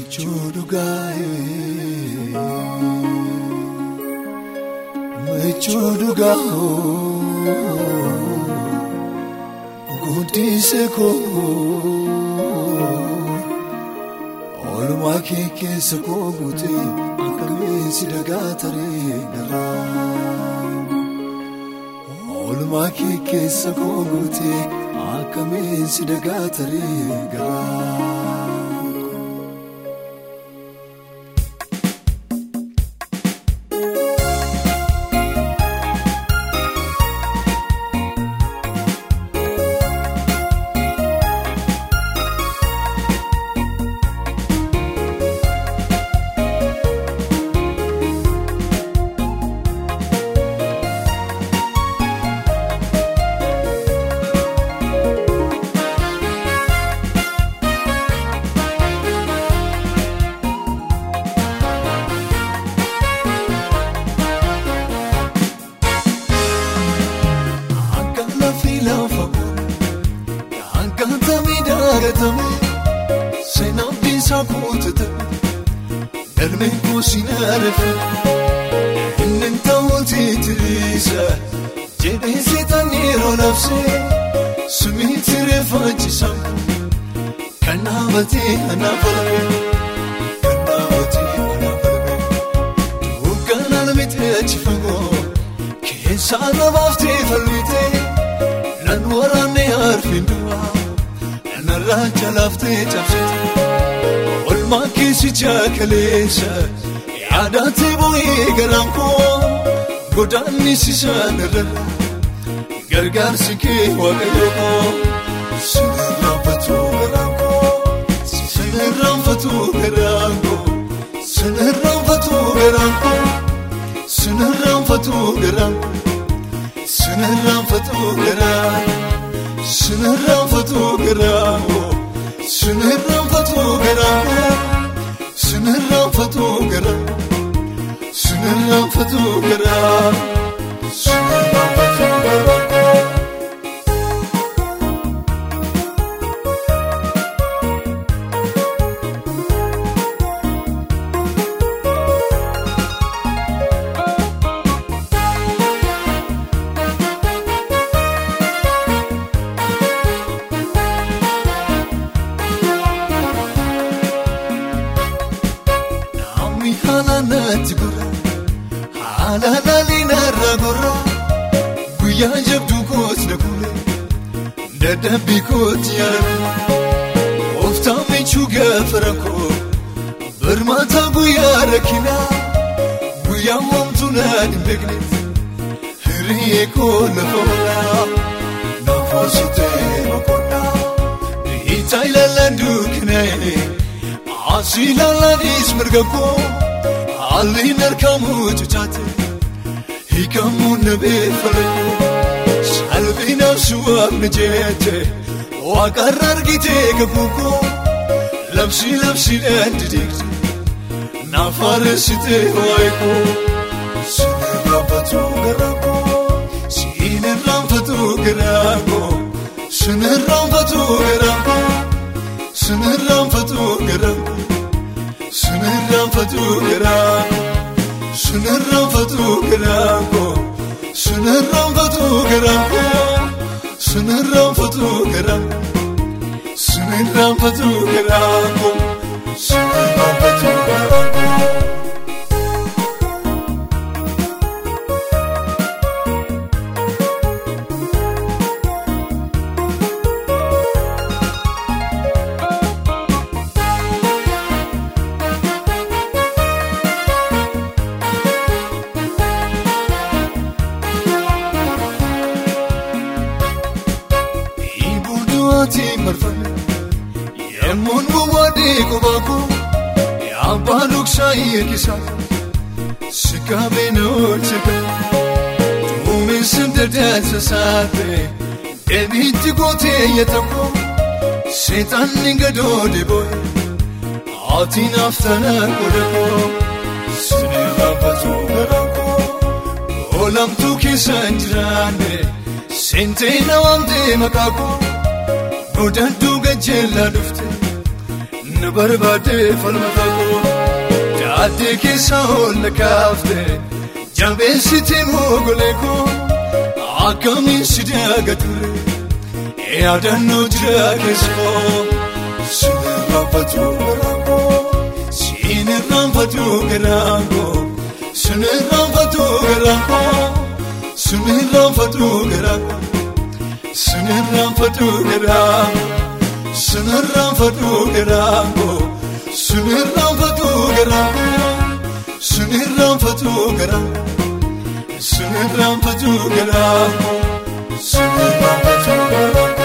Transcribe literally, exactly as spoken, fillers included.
Mechudugae, mechudugao, gudiseko, olma keke seko gute, akame sidagatare gara. Olma keke seko gute, akame sidagatare gara. Kalesa, yaadate bu'ee garaanko, godaanni siisaan irra, gargaarsi kee waaqayyooko, sinirraanfatu garaanko, sinirraanfatu garaanko, sinirraanfatu garaanko, sinirraanfatu garaanko, sinirraanfatu garaanko, sinirraanfatu garaanko, sinirraanfatu garaanko. Sinirraanfatu gara, sinirraanfatu gara, sinirraanfatu gara. Bikotia, ofta mechuga farako, bermata buya rakina, buya mamtuna dibegnet, hirieko nafona, nafosite makona, itaila landu kne, asila ladis mergako, ali narkamu chuchate, hikamu nabe farako. Albina suwa mjete, wakarar gite kabuko, lapsi lapsi endidikte, nafaresite waiko, sinirraanfatu garako, sinirraanfatu garako, sinirraanfatu garako, sinirraanfatu garako, sinirraanfatu garako, sinirraanfatu garako. Sinirraanfatu garaanko, sinirraanfatu garaanko, sinirraanfatu garaanko, sinirraanfatu garaanko. Yemun buwadi kubaku, yabaluk sair kisa, sikabe no chika. Tumi sinterdet sasate, ebiti gote yetako, setan ningado deboy, atin aftana kodako, sinirraanfatu garako, olam tu kisanjrane, sente na wamde makako. Odantu gajela dufte, na barbaade falmata koo jaatee keessa ol na kaafte jabeessitee moogolee koo akkamiin si dagature yaadannoo jira keessa koo sinirraanfatu garaa koo sinirraanfatu garaa koo sinirraanfatu garaa koo sinirraanfatu garaa koo sinirraanfatu garaa sinirraanfatu garaa koo sinirraanfatu garaa koo sinirraanfatu garaa sinirraanfatu garaa koo sinirraanfatu garaa.